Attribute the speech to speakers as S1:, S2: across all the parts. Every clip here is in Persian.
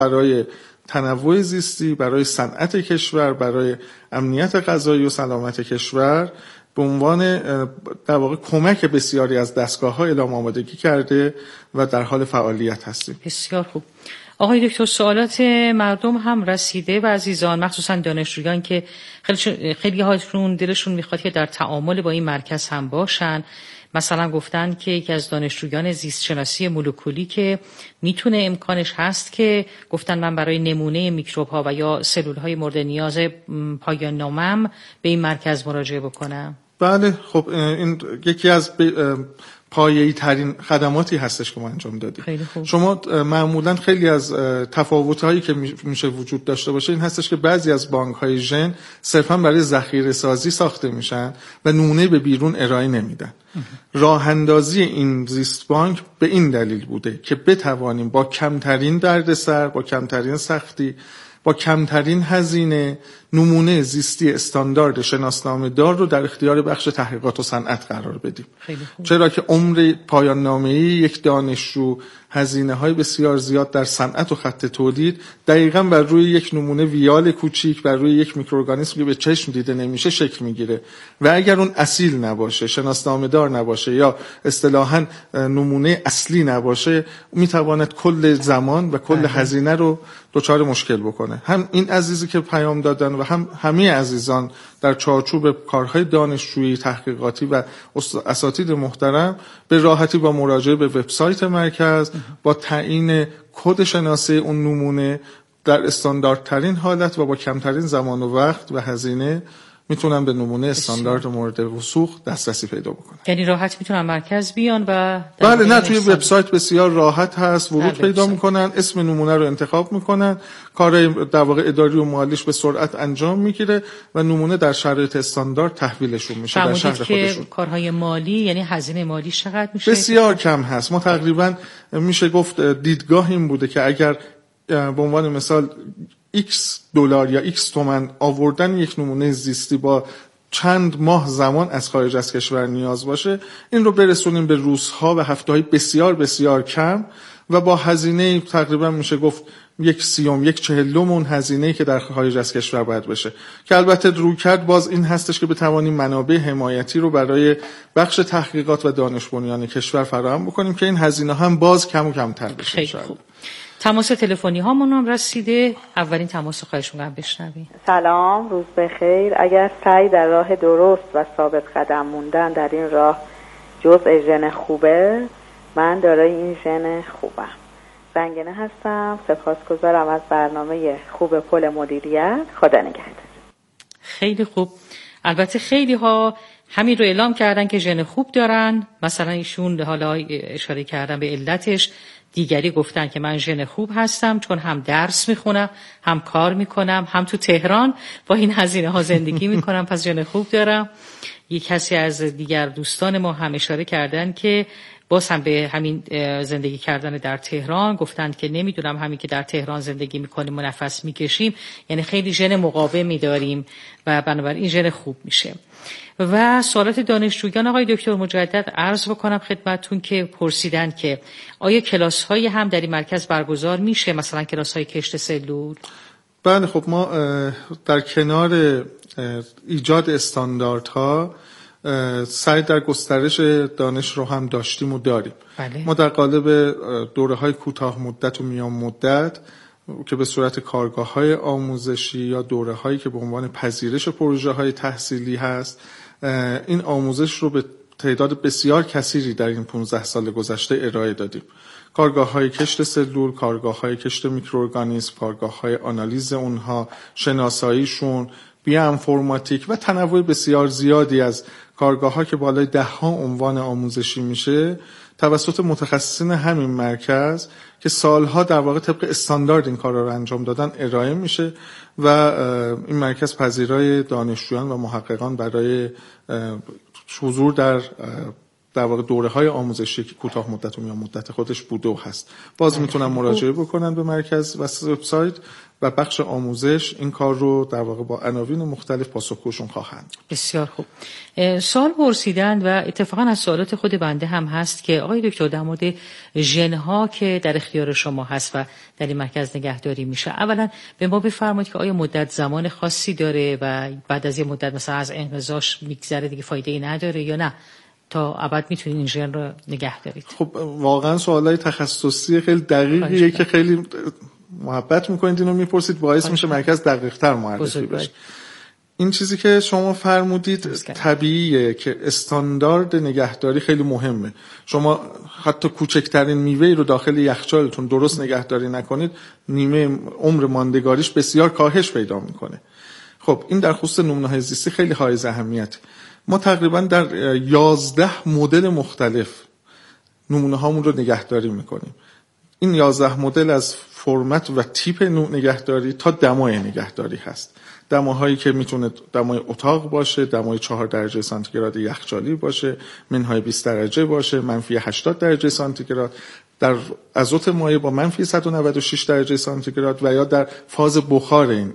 S1: برای تنوع زیستی، برای صنعت کشور، برای امنیت غذایی و سلامت کشور به عنوان در واقع کمک بسیاری از دستگاه‌ها اعلام آمادگی کرده و در حال فعالیت هستیم.
S2: بسیار خوب. آقای دکتر، سوالات مردم هم رسیده و عزیزان، مخصوصا دانشجویان که خیلی هاشون دلشون میخواد که در تعامل با این مرکز هم باشن. مثلا گفتن که یکی از دانشجویان زیست شناسی مولکولی که میتونه امکانش هست که گفتن من برای نمونه میکروب ها و یا سلول های مورد نیاز پایان نامم به این مرکز مراجعه بکنم.
S1: بله، خب این یکی از پایه‌ای ترین خدماتی هستش که ما انجام دادیم. شما معمولا خیلی از تفاوت‌هایی که میشه وجود داشته باشه این هستش که بعضی از بانک‌های ژن صرفاً برای ذخیره سازی ساخته میشن و نمونه به بیرون ارائه نمیدن. راه اندازی این زیست بانک به این دلیل بوده که بتوانیم با کمترین دردسر، با کمترین سختی، با کمترین هزینه نمونه زیستی استاندارد شناسنامه دار رو در اختیار بخش تحقیقات و صنعت قرار بدیم. چرا که عمر پایان نامه‌ای یک دانشجو هزینه‌های بسیار زیاد در صنعت و خط تولید دقیقاً بر روی یک نمونه ویال کوچیک، بر روی یک میکروارگانیسم که به چشم دیده نمیشه شکل میگیره و اگر اون اصیل نباشه، شناسنامه دار نباشه یا اصطلاحاً نمونه اصلی نباشه، میتواند کل زمان و کل هزینه رو دچار مشکل بکنه. هم این عزیزی که پیام دادن و هم همه عزیزان در چارچوب کارهای دانشجویی، تحقیقاتی و اساتید محترم به راحتی با مراجعه به وبسایت مرکز با تعیین کد شناسه اون نمونه در استانداردترین حالت و با کمترین زمان و وقت و هزینه میتونن به نمونه استاندارد مورد وثوق دسترسی پیدا بکنن.
S2: یعنی راحت میتونن مرکز بیان و
S1: بله، نه، توی وبسایت بسیار راحت هست، ورود پیدا میکنن، اسم نمونه رو انتخاب میکنن، کارهای در واقع اداری و مالیش به سرعت انجام میگیره و نمونه در شرایط استاندارد تحویلشون میشه در شهر خودشون.
S2: کارهای مالی یعنی هزینه مالی چقدر میشه؟
S1: بسیار کم هست. ما تقریبا میشه گفت دیدگاه این بوده که اگر به عنوان مثال X دلار یا X تومان آوردن یک نمونه زیستی با چند ماه زمان از خارج از کشور نیاز باشه، این رو برسونیم به روزها و هفته‌های بسیار بسیار کم و با هزینه تقریبا میشه گفت 1/30 هزینه‌ای که در خارج از کشور باید بشه، که البته رویکرد باز این هستش که بتوانیم منابع حمایتی رو برای بخش تحقیقات و دانش بنیان کشور فراهم بکنیم که این هزینه هم باز کم و کمتر بشه.
S2: خیلی خوب. تماس تلفنی هامون هم رسیده. اولین تماس خواهش می‌کنم بشنویم.
S3: سلام، روز بخیر. اگر سعی در راه درست و ثابت قدم موندن در این راه جزء ژن خوبه، من دارای این ژن خوبم. زنگنه هستم. سپاسگزارم از برنامه خوب پل مدیریت. خدا نگهدار.
S2: خیلی خوب. البته خیلی ها همین رو اعلام کردن که ژن خوب دارن. مثلا ایشون حالا اشاره کردن به علتش، دیگری گفتن که من ژن خوب هستم چون هم درس میخونم، هم کار میکنم، هم تو تهران با این هزینه ها زندگی میکنم، پس ژن خوب دارم. یک کسی از دیگر دوستان ما هم اشاره کردن که باز هم به همین زندگی کردن در تهران گفتند که نمیدونم همین که در تهران زندگی میکنیم و نفس میکشیم یعنی خیلی ژن مقاومی داریم و بنابراین این ژن خوب میشه. و سوالات دانشجویان آقای دکتر مجدد عرض بکنم خدمتتون که پرسیدن که آیا کلاس هایی هم در این مرکز برگزار میشه، مثلا کلاس های کشت سلول؟
S1: بله، خب ما در کنار ایجاد استانداردها سعی در گسترش دانش رو هم داشتیم و داریم.
S2: بله.
S1: ما در قالب دوره‌های کوتاه مدت و میان مدت که به صورت کارگاه‌های آموزشی یا دوره‌هایی که به عنوان پذیرش پروژه‌های تحصیلی هست، این آموزش رو به تعداد بسیار کثیری در این 15 سال گذشته ارائه دادیم. کارگاه‌های کشت سلول، کارگاه‌های کشت میکروارگانیسم، کارگاه‌های آنالیز اونها، شناساییشون، بیوانفورماتیک و تنوع بسیار زیادی از کارگاه‌ها که بالای 10 عنوان آموزشی میشه توسط متخصصین همین مرکز که سالها در واقع طبق استاندارد این کارا رو انجام دادن ارائه میشه و این مرکز پذیرای دانشجویان و محققان برای حضور در واقع دوره‌های آموزشی که کوتاه مدت و میان مدت خودش بوده و هست. باز میتونن مراجعه بکنن به مرکز و وبسایت و بخش آموزش این کار رو در واقع با عناوین مختلف پاسخگوشون خواهند.
S2: بسیار خوب. سوال پرسیدند و اتفاقا از سوالات خود بنده هم هست که آقای دکتر در مورد ژن‌ها که در اختیار شما هست و در این مرکز نگهداری میشه، اولا به ما بفرمایید که آیا مدت زمان خاصی داره و بعد از یه مدت مثلا از انقضاش میگذره دیگه فایده‌ای نداره یا نه تا ابد میتونید این ژن رو نگه دارید؟
S1: خب واقعا سوالای تخصصی خیلی دقیقیه که خیلی محبت میکنید اینو میپرسید، باعث میشه مرکز دقیق‌تر معرفی بشه. این چیزی که شما فرمودید طبیعیه که استاندارد نگهداری خیلی مهمه. شما حتی کوچکترین میوه‌ای رو داخل یخچالتون درست نگهداری نکنید، نیمه عمر ماندگاریش بسیار کاهش پیدا میکنه. خب این در خصوص نمونه‌های زیستی خیلی حائز اهمیت. ما تقریبا در 11 مدل مختلف نمونه هامون رو نگهداری میکنیم. این 11 مدل از فرمت و تیپ نگهداری تا دمای نگهداری هست. دماهایی که میتونه دمای اتاق باشه، دمای 4 درجه سانتیگراد یخچالی باشه، منهای 20 درجه باشه، منفی 80 درجه سانتیگراد، در ازوت مایع با منفی 196 درجه سانتیگراد و یا در فاز بخار این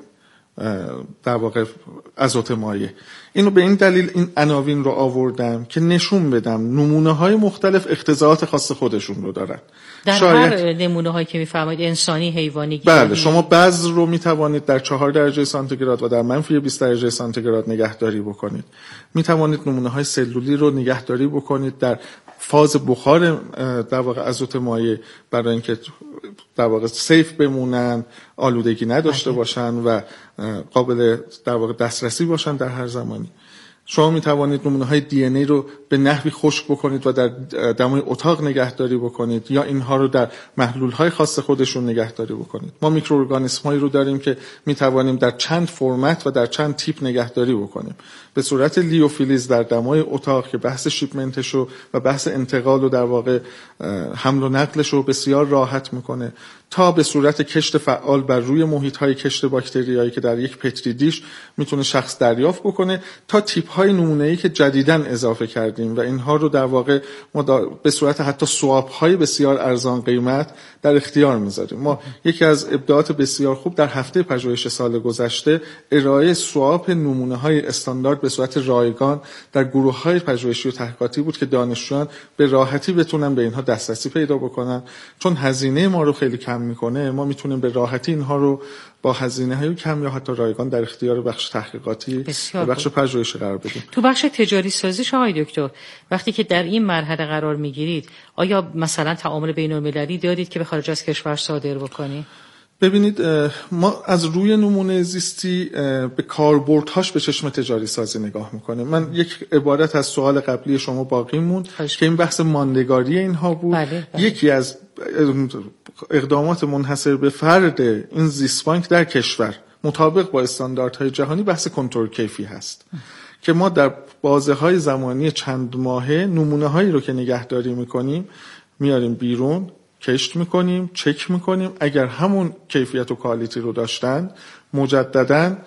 S1: در واقع ازوت مایع. اینو به این دلیل این عناوین رو آوردم که نشون بدم نمونه‌های مختلف اقتضاعات خاص خودشون رو دارن.
S2: در هر نمونه‌هایی که می‌فرمایید انسانی، حیوانی،
S1: بله، شما بذر رو می‌توانید در 4 درجه سانتیگراد و در منفی 20 درجه سانتیگراد نگهداری بکنید. می‌توانید نمونه‌های سلولی رو نگهداری بکنید در فاز بخار در واقع ازوت مایع برای اینکه در واقع سیف بمونن، آلودگی نداشته باشن و قابل در واقع دسترسی باشن در هر زمانی. شما می توانید نمونه‌های دی ان ای رو به نحوی خشک بکنید و در دمای اتاق نگهداری بکنید یا اینها رو در محلول‌های خاص خودشون نگهداری بکنید. ما میکروارگانیسم‌هایی رو داریم که می توانیم در چند فرمت و در چند تیپ نگهداری بکنیم. به صورت لیوفیلیز در دمای اتاق که بحث شیپمنتش و بحث انتقال و در واقع حمل و نقلش رو بسیار راحت میکنه، تا به صورت کشت فعال بر روی محیط‌های کشت باکتریایی که در یک پتری دیش میتونه شخص دریافت بکنه، تا تیپ‌های نمونه‌ای که جدیداً اضافه کردیم و اینها رو در واقع ما به صورت حتی سواب‌های بسیار ارزان قیمت در اختیار میذاریم. ما یکی از ابداعات بسیار خوب در هفته پژوهش سال گذشته ارائه سواب نمونه‌های استاندارد به صورت رایگان در گروه‌های پژوهشی و تحقیقاتی بود که دانشجویان به راحتی بتونن به اینها دسترسی پیدا بکنن. چون هزینه ما رو خیلی کم میکنه، ما میتونیم به راحتی اینها رو با هزینه‌های کم یا حتی رایگان در اختیار بخش تحقیقاتی و بخش پژوهشی قرار بدیم.
S2: تو بخش تجاری سازیش آقای دکتر، وقتی که در این مرحله قرار میگیرید، آیا مثلا تعامل بین‌المللی دارید که به خارج از کشور صادر بکنید؟
S1: ببینید، ما از روی نمونه زیستی به کاربردهاش به چشم تجاری سازی نگاه میکنیم. من یک عبارت از سوال قبلی شما باقی موند که این بحث ماندگاری اینها بود.
S2: بله.
S1: یکی از اقدامات منحصر به فرد این زیست بانک در کشور مطابق با استانداردهای جهانی بحث کنترل کیفی هست که ما در بازه‌های زمانی چند ماهه نمونه‌هایی رو که نگهداری میکنیم میاریم بیرون، کشت میکنیم، چک میکنیم، اگر همون کیفیت و کوالیتی رو داشتن مجدداً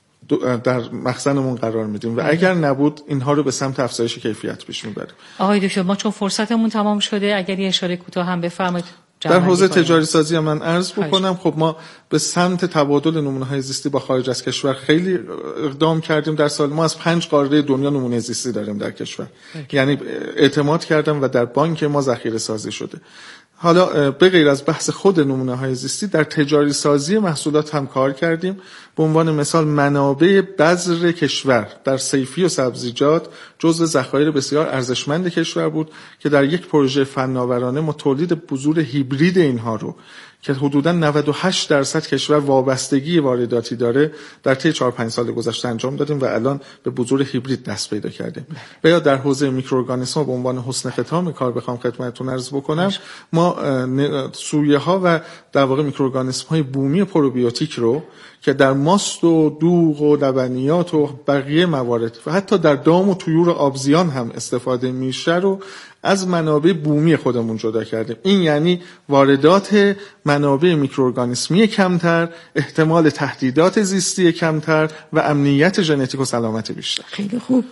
S1: در مخزنمون قرار میدیم و اگر نبود اینها رو به سمت افزایش کیفیت پیش میبریم.
S2: آقای دکتر، ما چون فرصتمون تمام شده، اگر یه اشاره کوتاه هم بفرمایید.
S1: در حوزه تجاری سازی من عرض بکنم، خب ما به سمت تبادل نمونه‌های زیستی با خارج از کشور خیلی اقدام کردیم. در سال ما از 5 قاره دنیا نمونه زیستی داریم در کشور. یعنی اعتماد کردم و در بانک ما ذخیره سازی شده. حالا به غیر از بحث خود نمونه‌های زیستی در تجاری سازی محصولات هم کار کردیم. به عنوان مثال منابع بذر کشور در صیفی و سبزیجات جزو ذخایر بسیار ارزشمند کشور بود که در یک پروژه فناورانه ما تولید بذور هیبرید اینها رو که حدوداً 98% کشور وابستگی وارداتی داره در طی 4-5 سال گذشته انجام دادیم و الان به بذور هیبرید دست پیدا کردیم. و یا در حوزه میکروارگانیسم‌ها به عنوان حسن ختام کار بخوام خدمتتون عرض بکنم، ما سویه ها و در واقع میکروارگانیسم‌های بومی پروبیوتیک رو که در ماست و دوغ و لبنیات و بقیه موارد و حتی در دام و طیور آبزیان هم استفاده میشه رو از منابع بومی خودمون جدا کردیم. این یعنی واردات منابع میکروارگانیسمی کمتر، احتمال تهدیدات زیستی کمتر و امنیت ژنتیک و سلامت بیشتر.
S2: خیلی خوب.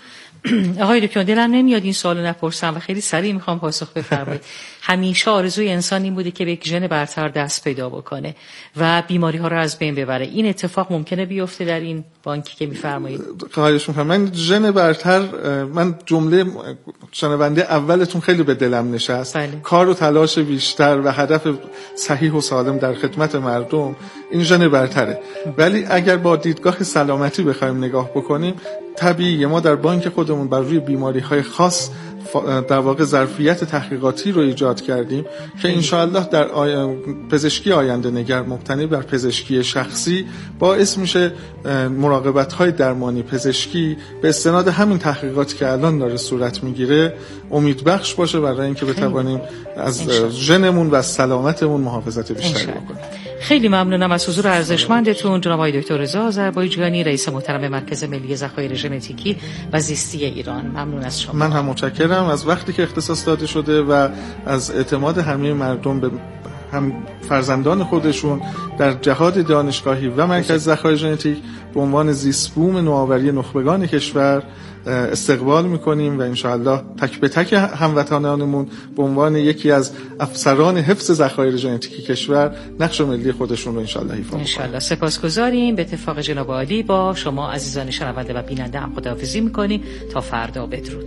S2: آقای دکتر دلم نمیاد این سوالو نپرسم و خیلی سریع میخوام پاسخ بفرمایید. همیشه آرزوی انسان این بوده که به یک ژن برتر دست پیدا بکنه و بیماری ها رو از بین ببره. این اتفاق ممکنه بیفته در این بانکی که میفرمایید؟
S1: خواهش میکنم. من ژن برتر، من جمله شنونده اولتون خیلی به دلم نشست.
S2: بله.
S1: کار و تلاش بیشتر و هدف صحیح و سالم در خدمت مردم، این ژن برتره. ولی اگر با دیدگاه سلامتی بخوایم نگاه بکنیم، طبیعیه ما در بانک خودمون بر روی بیماری‌های خاص در واقع ظرفیت تحقیقاتی رو ایجاد کردیم که انشاءالله در پزشکی آینده نگر مبتنی بر پزشکی شخصی باعث میشه مراقبت‌های درمانی پزشکی به استناد همین تحقیقاتی که الان داره صورت میگیره امیدبخش باشه برای اینکه بتوانیم از ژنمون و از سلامتمون محافظت بیشتری بکنیم.
S2: خیلی ممنونم از حضور ارزشمندتون جناب آقای دکتر رضا آذربایجانی، رئیس محترم مرکز ملی ذخایر ژنتیکی و زیستی ایران. ممنون از شما.
S1: من هم متشکرم از وقتی که اختصاص داده شده و از اعتماد همه مردم به هم فرزندان خودشون در جهاد دانشگاهی و مرکز ذخایر ژنتیک به عنوان زیستبوم نوآوری نخبگان کشور استقبال میکنیم و انشاءالله تک به تک هموطنانمون به عنوان یکی از افسران حفظ ذخایر ژنتیکی کشور نقش ملی خودشون رو انشاءالله ایفا میکنیم.
S2: انشاءالله. سپاسگزاریم. به اتفاق جناب عالی با شما عزیزان شنونده و بیننده هم خداحافظی میکنیم تا فردا. بدرود.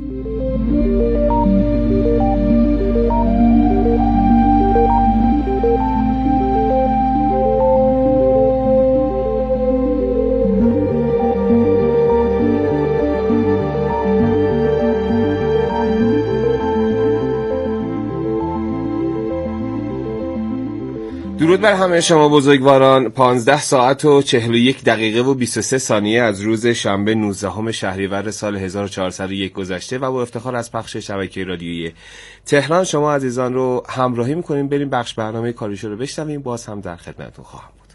S4: درود بر همه شما بزرگواران. 15 ساعت و 41 دقیقه و 23 ثانیه از روز شنبه 19 شهریور سال 1401 گذشته و با افتخار از پخش شبکه رادیویی تهران شما عزیزان رو همراهی می‌کنیم. بریم بخش برنامه کاریشو رو بشنویم. باز هم در خدمتتون خواهم بود.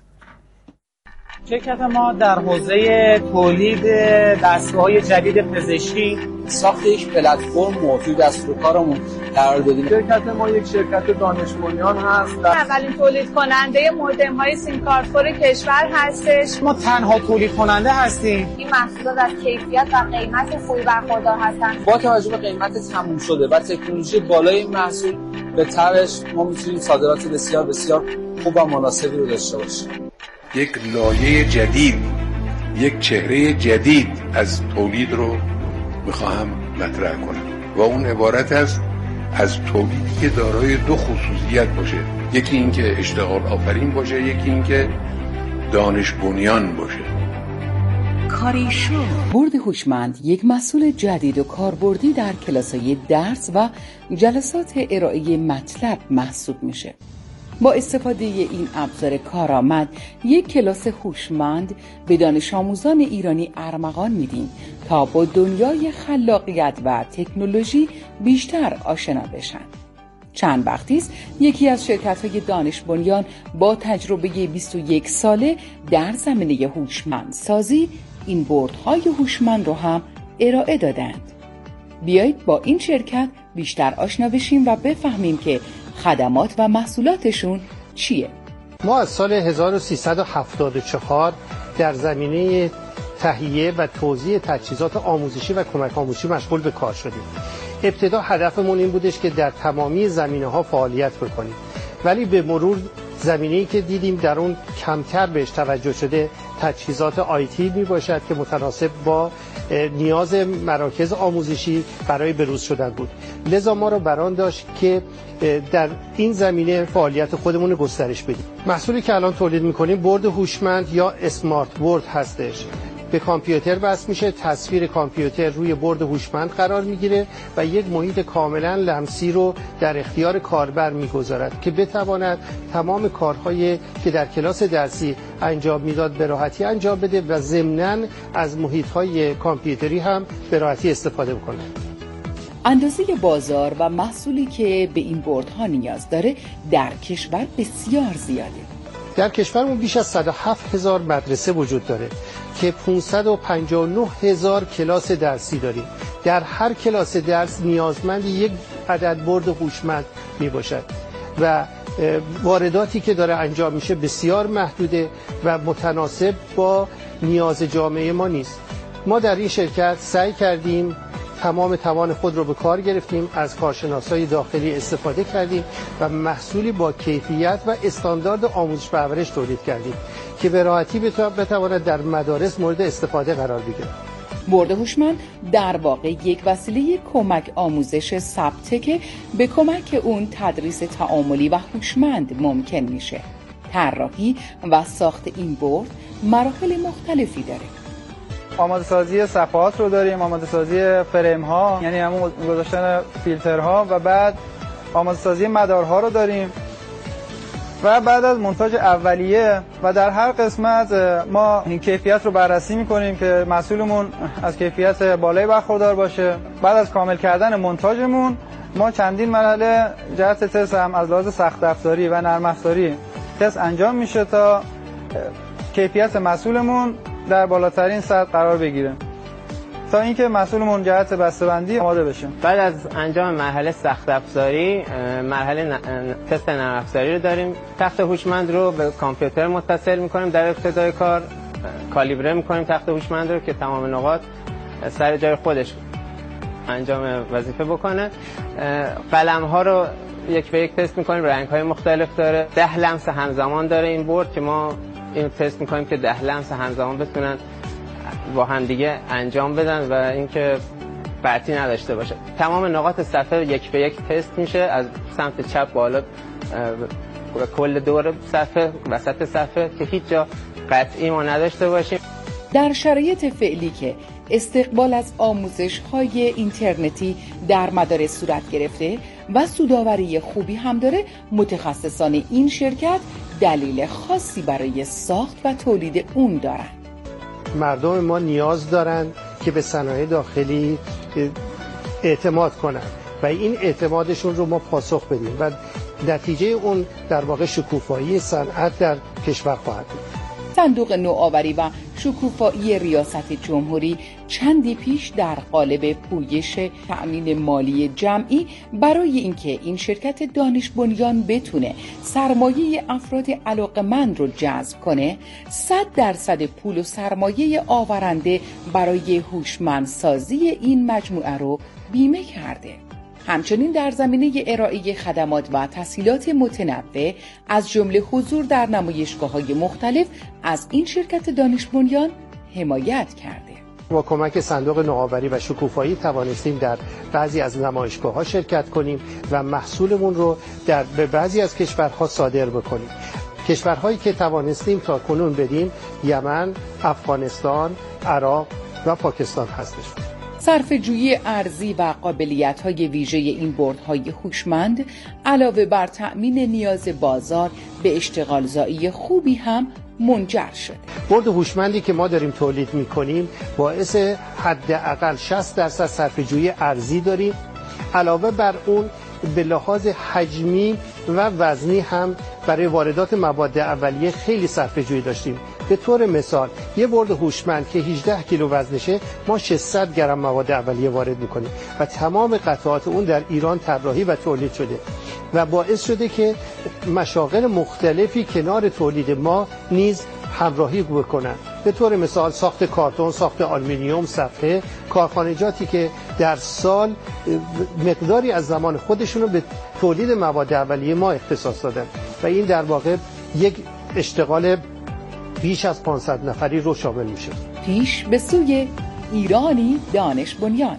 S5: شرکت ما در حوزه تولید دستگاه‌های جدید پزشکی ساخت یک پلتفرم موجود است رو کارمون قرار دادیم.
S6: شرکت ما یک شرکت دانش بنیان هست.
S7: اولین تولید کننده مودم‌های سیم کارت خور کشور هستش.
S5: ما تنها تولید کننده هستیم.
S7: این محصولات از کیفیت و قیمت خوبی برخوردار هستند.
S5: با توجه به قیمت تموم شده و تکنولوژی بالای این محصول به طرش ما میتونیم صادرات بسیار بسیار خوب و مناسبی رو داشته باشیم.
S8: یک لایه جدید، یک چهره جدید از تولید رو میخواهم مطرح کنم و اون عبارت است از تولیدی که دارای دو خصوصیت باشه. یکی این که اشتغال آفرین باشه، یکی این که دانش بنیان باشه.
S9: کاریشو برد هوشمند یک محصول جدید و کاربردی در کلاس‌های درس و جلسات ارائه مطلب محسوب میشه. با استفاده این ابزار کارآمد یک کلاس هوشمند به دانش آموزان ایرانی ارمغان میدیم تا با دنیای خلاقیت و تکنولوژی بیشتر آشنا بشن. چند وقتی است یکی از شرکت‌های دانش بنیان با تجربه 21 ساله در زمینه هوشمند سازی این بردهای هوشمند رو هم ارائه دادند. بیایید با این شرکت بیشتر آشنا بشیم و بفهمیم که خدمات و محصولاتشون چیه.
S6: ما از سال 1374 در زمینه تهیه و توزیع تجهیزات آموزشی و کمک آموزشی مشغول به کار شدیم. ابتدا هدفمون این بودش که در تمامی زمینه‌ها فعالیت بکنیم، ولی به مرور زمینه‌ای که دیدیم در اون کمتر بهش توجه شده تجهیزات آیتی می باشد که متناسب با نیاز مراکز آموزشی برای بروز شدن بود. لذا ما رو بران داشت که در این زمینه فعالیت خودمون رو گسترش بدیم. محصولی که الان تولید می‌کنیم برد هوشمند یا اسمارت برد هستش. به کامپیوتر وصل میشه، تصویر کامپیوتر روی برد هوشمند قرار میگیره و یک محیط کاملا لمسی رو در اختیار کاربر میگذارد که بتواند تمام کارهایی که در کلاس درسی انجام میداد به راحتی انجام بده و ضمناً از محیط‌های کامپیوتری هم به راحتی استفاده بکنه.
S9: اندازه بازار و محصولی که به این بردها نیاز داره در کشور بسیار زیاده.
S6: در کشورمون بیش از 107,000 مدرسه وجود داره که 559,000 کلاس درسی داریم. در هر کلاس درس نیازمند یک عدد برد هوشمند می باشد و وارداتی که داره انجام میشه بسیار محدوده و متناسب با نیاز جامعه ما نیست. ما در این شرکت سعی کردیم تمام توان خود رو به کار گرفتیم، از کارشناسای داخلی استفاده کردیم و محصولی با کیفیت و استاندارد آموزش و پرورش تولید کردیم که به راحتی بتواند در مدارس مورد استفاده قرار بگیرد.
S9: بورد هوشمند در واقع یک وسیله کمک آموزش ثبته که به کمک اون تدریس تعاملی و هوشمند ممکن میشه. طراحی و ساخت این بورد مراحل مختلفی داره.
S10: آماده سازی صفحات رو داریم، آماده سازی فریم ها یعنی همون گذاشتن فیلترها و بعد آماده سازی مدارها رو داریم و بعد از مونتاژ اولیه و در هر قسمت ما این کیفیت رو بررسی می‌کنیم که محصولمون از کیفیت بالایی برخوردار باشه. بعد از کامل کردن مونتاژمون ما چندین مرحله جهت تست هم از لحاظ سخت افزاری و نرم افزاری تست انجام میشه تا کیفیت محصولمون در بالاترین سطح قرار بگیره تا اینکه محصولمون جهت بسته‌بندی آماده بشه.
S11: بعد از انجام مرحله سخت افزاری مرحله تست نرم افزاری رو داریم. تخت هوشمند رو به کامپیوتر متصل می‌کنیم، در ابتدای کار کالیبره می‌کنیم تخت هوشمند رو که تمام نقاط سر جای خودش انجام وظیفه بکنه. قلم‌ها رو یک به یک تست می‌کنیم، رنگ‌های مختلف داره. 10 لمس همزمان داره این بورد که ما این تست می‌کنیم که 10 لمس همزمان بتونن با هم دیگه انجام بدن و اینکه قطعی نداشته باشه. تمام نقاط صفحه یک به یک تست میشه از سمت چپ بالا کل دور صفحه وسط صفحه که هیچ جا قطعی ما نداشته باشیم.
S9: در شرایط فعلی که استقبال از آموزش‌های اینترنتی در مدارس صورت گرفته و سودآوری خوبی هم داره، متخصصان این شرکت دلیل خاصی برای ساخت و تولید اون دارن.
S6: مردم ما نیاز دارن که به صنایع داخلی اعتماد کنن و این اعتمادشون رو ما پاسخ بدیم و نتیجه اون در واقع شکوفایی صنعت در کشور خواهد بود.
S9: صندوق نوآوری و شکوفایی ریاست جمهوری چندی پیش در قالب پویش تأمین مالی جمعی برای اینکه این شرکت دانش بنیان بتونه سرمایه افراد علاقمند رو جذب کنه 100% پول و سرمایه آورنده برای هوشمندسازی این مجموعه رو بیمه کرده. همچنین در زمینه ارائه خدمات و تسهیلات متنوع از جمله حضور در نمایشگاه‌های مختلف از این شرکت دانش بنیان حمایت کرده.
S6: با کمک صندوق نوآوری و شکوفایی توانستیم در بعضی از نمایشگاه‌ها شرکت کنیم و محصولمون رو به بعضی از کشورها صادر بکنیم. کشورهایی که توانستیم تا کنون بدیم یمن، افغانستان، عراق و پاکستان هستش.
S9: صرفه‌جویی ارزی و قابلیت‌های ویژه این بردهای هوشمند علاوه بر تأمین نیاز بازار به اشتغالزایی خوبی هم منجر شده.
S6: برد هوشمندی که ما داریم تولید می‌کنیم باعث حداقل 60% صرفه‌جویی ارزی داریم. علاوه بر اون به لحاظ حجمی و وزنی هم برای واردات مواد اولیه خیلی صرفه‌جویی داشتیم. به طور مثال یه برد هوشمند که 18 کیلو وزنشه ما 600 گرم مواد اولیه وارد میکنیم و تمام قطعات اون در ایران طراحی و تولید شده و باعث شده که مشاغل مختلفی کنار تولید ما نیز همراهی بکنن. به طور مثال ساخت کارتون، ساخت آلومینیوم، صفحه، کارخانجاتی که در سال مقداری از زمان خودشون رو به تولید مواد اولیه ما اختصاص دادن و این در واقع یک اشتغال بیش از 500 نفری رو شامل میشه.
S9: پیش به سوی ایرانی دانش بنیان.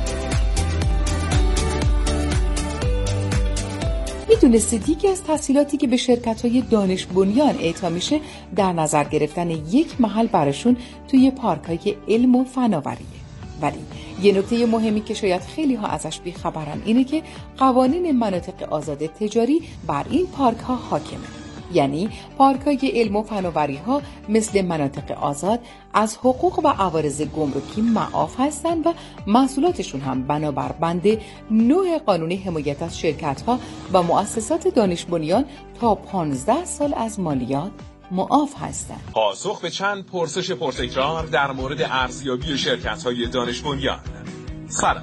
S9: میدونستید که از تحصیلاتی که به شرکت‌های دانش بنیان اعطا میشه در نظر گرفتن یک محل براشون توی پارک‌های علم و فناوریه. ولی یه نکته مهمی که شاید خیلی ها ازش بیخبرن اینه که قوانین مناطق آزاد تجاری بر این پارک‌ها حاکمه. یعنی پارک‌های علم و فناوری‌ها مثل مناطق آزاد از حقوق و عوارض گمرکی معاف هستند و محصولاتشون هم بنابر بند 9 قانون حمایت از شرکت‌ها و مؤسسات دانش بنیان تا 15 سال از مالیات معاف هستند.
S12: پاسخ به چند پرسش پرتکرار در مورد ارزیابی شرکت‌های دانش بنیان. سلام.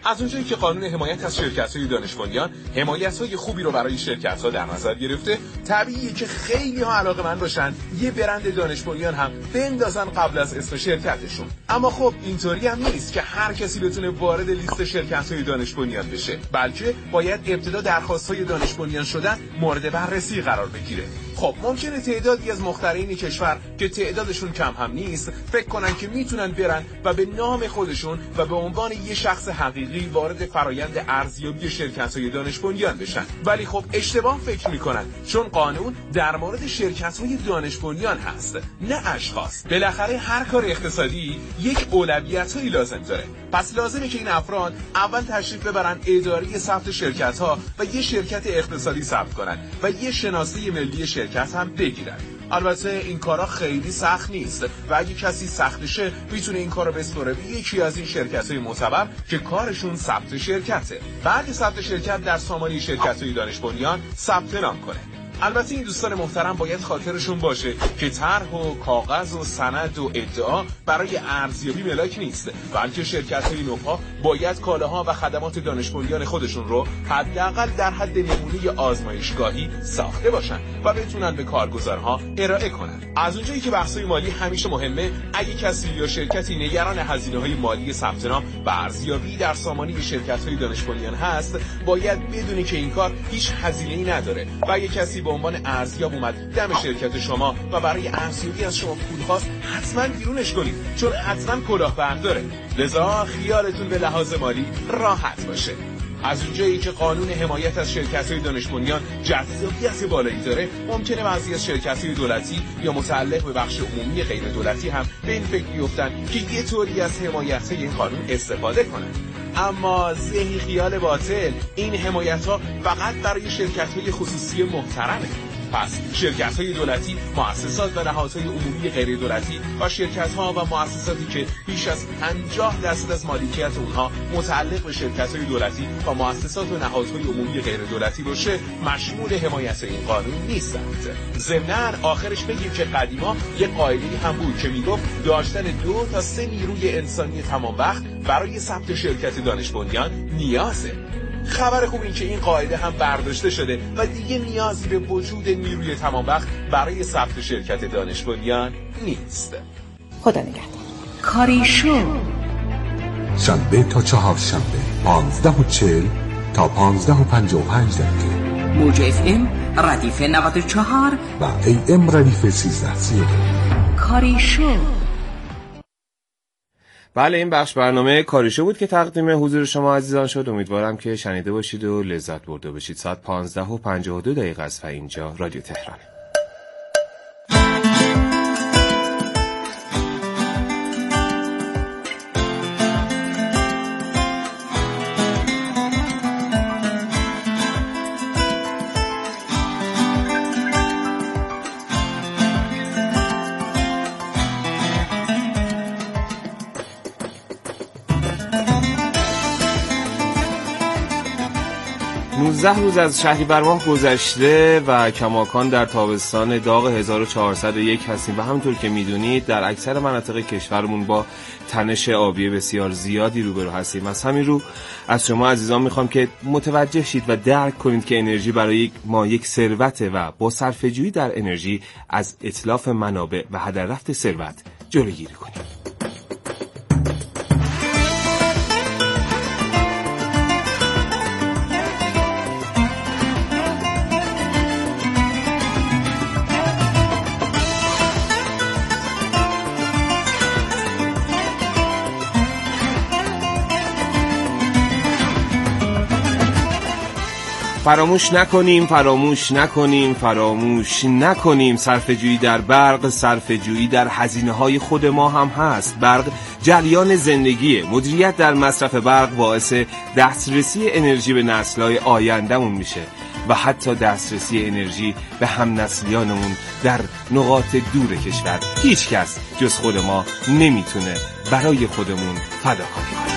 S12: از اونجایی که قانون حمایت از شرکت‌های دانش بنیان حمایت‌های خوبی رو برای شرکت‌ها در نظر گرفته، طبیعیه که خیلی‌ها علاقه‌مند باشن یه برند دانش بنیان هم بندازن قبل از اسم شرکتشون. اما خب اینطوری هم نیست که هر کسی بتونه وارد لیست شرکت‌های دانش بنیان بشه، بلکه باید ابتدا درخواست‌های دانش بنیان شدن مورد بررسی قرار بگیره. خب ممکنه تعدادی از مخترعین کشور که تعدادشون کم هم نیست فکر کنن که میتونن برن و به نام خودشون و به عنوان یه شخص حقیقی وارد فرایند ارزیابی شرکت‌های دانش بنیان بشن، ولی خب اشتباه فکر میکنن، چون قانون در مورد شرکت‌های دانش بنیان هست نه اشخاص. بالاخره هر کار اقتصادی یک اولویتایی لازم داره، پس لازمه که این افراد اول تشریف ببرن اداره ثبت شرکت‌ها و یه شرکت اقتصادی ثبت کنن و یه شناسه ملی شرکت هم بگیرن. البته این کارا خیلی سخت نیست و اگه کسی سختشه میتونه این کارو بسپره به یکی از این شرکت‌های معتبر که کارشون ثبت شرکته. بعد ثبت شرکت در سامانه شرکت‌های دانش بنیان ثبت نام کنه. البته این دوستان محترم باید خاطرشون باشه که طرح و کاغذ و سند و ادعا برای ارزیابی ملاک نیست، بلکه شرکت‌های نوپا باید کالاها و خدمات دانش بنیان خودشون رو حداقل در حد نمونه آزمایشگاهی ساخته باشن و بتونن به کارگزارها ارائه کنن. از اونجایی که بحث‌های مالی همیشه مهمه، اگه کسی یا شرکتی نگران هزینه‌های مالی ثبت نام و ارزیابی در سامانه شرکت‌های دانش بنیان هست، باید بدونی که این کار هیچ هزینه‌ای نداره و اگه کسی به عنوان ارزیاب اومد دم شرکت شما و برای ارزیابی از شما پول خواست، حتما بیرونش کنید، چون حتما کلاهبرداره. لذا خیالتون به لحاظ مالی راحت باشه. از اونجایی که قانون حمایت از شرکت‌های دانش بنیان جذابیت بالایی داره، ممکنه بعضی از شرکت‌های دولتی یا متعلق به بخش عمومی غیر دولتی هم به این فکر بیفتن که یه طوری از حمایت این قانون استفاده کنن. اما ذهنی خیال باطل، این حمایت‌ها فقط برای شرکت‌های خصوصی محترمه. پس شرکت‌های دولتی، مؤسسات و نهادهای عمومی غیر دولتی و شرکت‌ها و مؤسساتی که بیش از 50% از مالکیت اونها متعلق به شرکت‌های دولتی و مؤسسات و نهادهای عمومی غیر دولتی باشه، مشمول حمایت این قانون نیستند. ضمناً آخرش بگیم که قدیما یه قاعده‌ای هم بود که میگفت داشتن 2 تا 3 نیروی انسانی تمام وقت برای ثبت شرکت دانش بنیان نیازه. خبر خوب این که این قاعده هم برداشته شده و دیگه نیازی به وجود نیروی تمام وقت برای ثبت شرکت دانش بنیان نیست.
S9: خدا نگهدار.
S13: کاریشو شنبه تا چهارشنبه 15:40 تا 15:55
S14: موج FM ردیف 94
S13: و AM ردیف 1332.
S14: کاریشو.
S4: بله، این بخش برنامه کاریشو بود که تقدیم حضور شما عزیزان شد. امیدوارم که شنیده باشید و لذت برده باشید. ساعت 15:52 است و اینجا رادیو تهران. روز از شهریور ماه گذشته و کماکان در تابستان داغ 1401 هستیم و همونطور که میدونید در اکثر مناطق کشورمون با تنش آبی بسیار زیادی روبرو هستیم. از همین رو از شما عزیزان میخوام که متوجه شید و درک کنید که انرژی برای ما یک ثروته و با صرفه‌جویی در انرژی از اتلاف منابع و هدر رفت ثروت جلوگیری کنیم. فراموش نکنیم صرفه‌جویی در برق، صرفه‌جویی در هزینه‌های خود ما هم هست. برق جریان زندگیه. مدیریت در مصرف برق باعث دسترسی انرژی به نسل‌های آینده‌مون میشه و حتی دسترسی انرژی به همنسلیانمون در نقاط دور کشور. هیچ کس جز خود ما نمیتونه برای خودمون فداکاری کنه.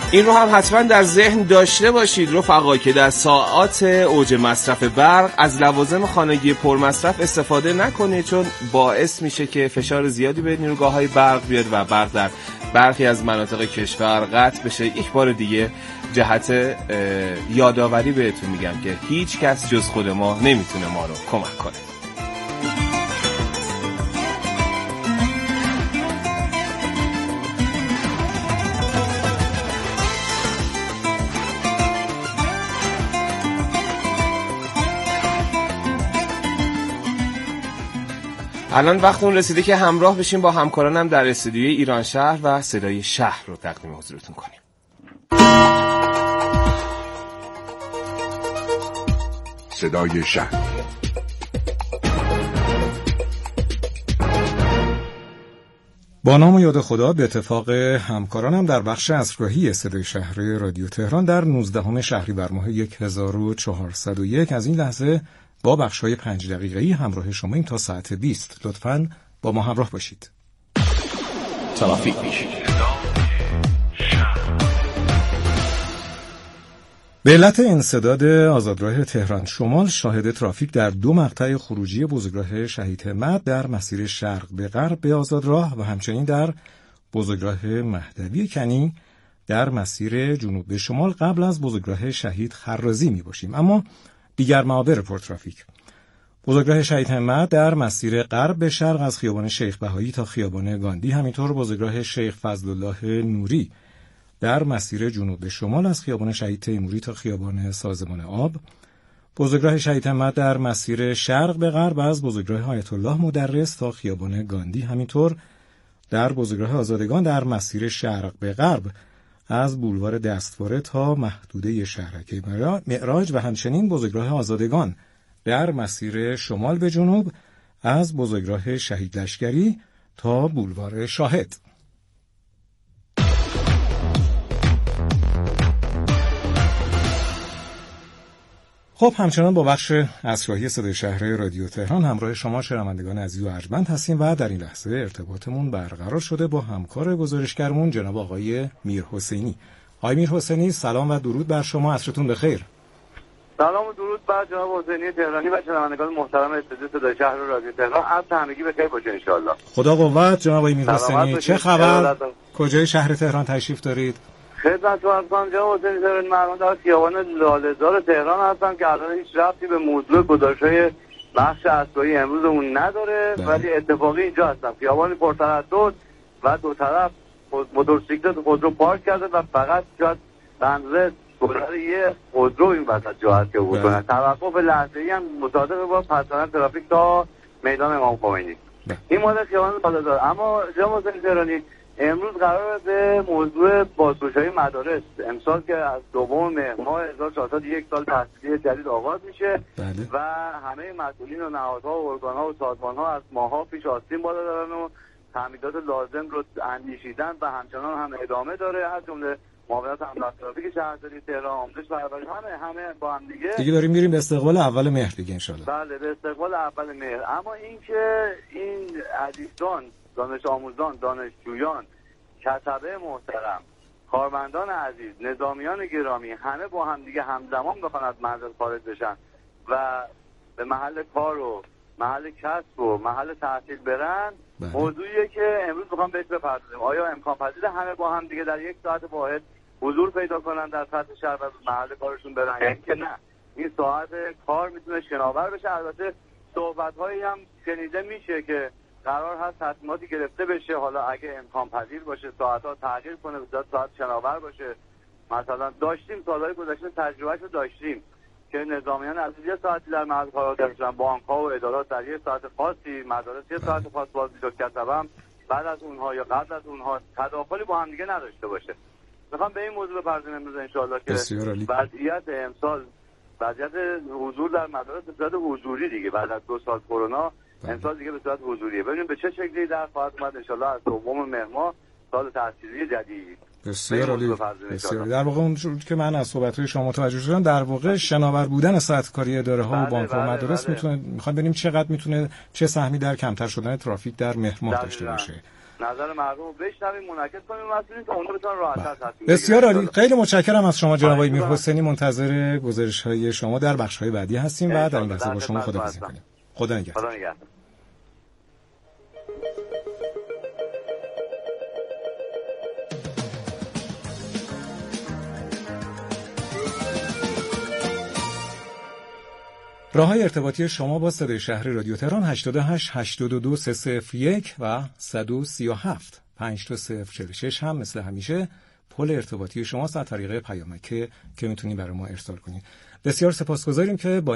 S4: این رو هم حتما در ذهن داشته باشید رفقا که در ساعات اوج مصرف برق از لوازم خانگی پرمصرف استفاده نکنید، چون باعث میشه که فشار زیادی به نیروگاه‌های برق بیاد و برق در برخی از مناطق کشور قطع بشه. یک بار دیگه جهت یادآوری بهتون میگم که هیچ کس جز خود ما نمیتونه ما رو کمک کنه. الان وقت اون رسیده که همراه بشیم با همکارانم در استودیوی ایران شهر و صدای شهر رو تقدیم حضورتون کنیم.
S13: صدای شهر. با نام و یاد خدا، به اتفاق همکارانم در بخش عصرگاهی صدای شهر رادیو تهران در 19 شهریور ماه 1401 از این لحظه با بخش‌های 5 دقیقه‌ای همراه شما این تا ساعت 20. لطفاً با ما همراه باشید.
S4: ترافیک.
S13: به علت انسداد آزادراه تهران شمال شاهد ترافیک در 2 مقطع خروجی بزرگراه شهید همت در مسیر شرق به غرب به آزادراه و همچنین در بزرگراه مهدوی کنی در مسیر جنوب به شمال قبل از بزرگراه شهید خرازی می باشیم. اما دیگر معابر پرترافیک: بزرگراه شهید همت در مسیر غرب به شرق از خیابان شیخ بهایی تا خیابان گاندی، همینطور بزرگراه شیخ فضلالله نوری در مسیر جنوب به شمال از خیابان شهید تیموری تا خیابان سازمان آب، بزرگراه شهید همت در مسیر شرق به غرب از بزرگراه آیت الله مدرس تا خیابان گاندی، همینطور در بزرگراه آزادگان در مسیر شرق به غرب از بولوار دستواره تا محدوده شهرک معراج و همچنین بزرگراه آزادگان در مسیر شمال به جنوب از بزرگراه شهید لشکری تا بولوار شاهد. خب همچنان با بخش عصرگاهی صدای شهر رادیو تهران همراه شما شنوندگان عزیز و ارجمند هستیم و در این لحظه ارتباطمون برقرار شده با همکار گزارشگرمون جناب آقای میرحسینی. آقای میرحسینی، سلام و درود بر شما، عصرتون بخیر.
S15: سلام و درود بر جناب حسینی تهرانی و شنوندگان محترم استودیو صدای شهر رادیو تهران. عصر همگی بخیر باشه ان شاء الله.
S13: خدا قوت. جناب آقای میرحسینی، چه خبر؟ کجای شهر تهران تشریف دارید؟
S15: خدمت شما هستم جناب حسینی تهرانی. مردم در خیابان لاله‌زار تهران هستم که الان هیچ ربطی به موضوع گزارش‌های بخش عصرگاهی امروزمون نداره، ولی اتفاقی اینجا هستم. خیابان پرتردد و دو طرف موتورسیکلت خودرو پارک کرده و فقط جاست بنزه برای یه خودرو این وسط جهت که بود کنن. توقف لحظه‌ای هم مصادف با پس‌زدن ترافیک تا میدان امام خمینی. این مدل خیابان لاله‌زار. اما جناب حسینی تهرانی، امروز قرار به موضوع بازگشایی مدارس امسال که از 2 مهر ماه 1401 سال تحصیلی جدید آغاز میشه و همه مسئولین و نهادها و ارگان‌ها و سازمان‌ها از ماها پیش آستین بالا دارن و تعمیدات لازم رو اندیشیدن و همچنان هم ادامه داره، از جمله معاونت امنیت ترافیک شهرداری تهران، آموزش پرورش، همه با هم دیگه
S13: داریم میریم به استقبال اول مهر دیگه ان شاءالله.
S15: بله، به استقبال اول مهر. اما اینکه این عزیزان، دانش آموزان، دانشجویان، کسبه محترم، کارمندان عزیز، نظامیان گرامی، همه با هم دیگه همزمان بخوان از منزل خارج بشن و به محل کار و محل کسب و محل تحصیل برن، موضوعیه که امروز میخوام بهش بپردازیم. آیا امکان پذیره همه با هم دیگه در یک ساعت واحد حضور پیدا کنن در سطح شهر و محل کارشون برن، یعنی که نه این ساعت کار میتونه شناور بشه؟ البته صحبت‌هایی هم شنیده میشه که قرار هست تصمیماتی گرفته بشه، حالا اگه امکان پذیر باشه ساعت‌ها تغییر کنه، بذات ساعت شناور باشه. مثلا داشتیم سالهای گذشته تجربهش رو داشتیم که نظامیان از یه ساعتی در محل کار داشتن، بانک‌ها و ادارات در یه ساعت خاصی، مدارس یه ساعت خاص باز می‌شد، کسبم بعد از اونها یا قبل از اونها تداخلی با هم دیگه نداشته باشه. میخوام به این موضوع بپردازیم امروز ان شاءالله که وضعیت امسال، وضعیت حضور در مدارس به صورت حضوری دیگه بعد از 2 سال کرونا امسال دیگه به صورت حضوریه. ببینیم به چه شکلی در خواهد اومد ان شاءالله از 2 مهر ماه سال تحصیلی جدید.
S13: بسیار عالی. بسیار. در واقع اونجوری که من از صحبت‌های شما متوجه شدم، در واقع شناور بودن ساعت کاری اداره‌ها و بانک‌ها و مدارس میتونه، میخوام ببینیم چقدر میتونه چه سهمی در کمتر شدن ترافیک در مهر ماه داشته باشه.
S15: نظر مردم رو بشنویم، منعکس کنیم مسئولین تا اونا بتونن راحت‌تر تصمیم بگیرن.
S13: بسیار عالی، خیلی متشکرم از شما جناب آقای میرحسینی. منتظر گزارش‌های شما در بخش‌های بعدی هستیم و در این لحظه با شما خداحافظی می‌کنیم. خدا نگهدار.
S15: خدا نگهدار.
S13: راه‌های ارتباطی شما با صدای شهر رادیو تهران 88 82 301 و 137 52046 هم مثل همیشه پل ارتباطی شماست از طریق پیامک که میتونید برای ما ارسال کنید. بسیار سپاسگزاریم که با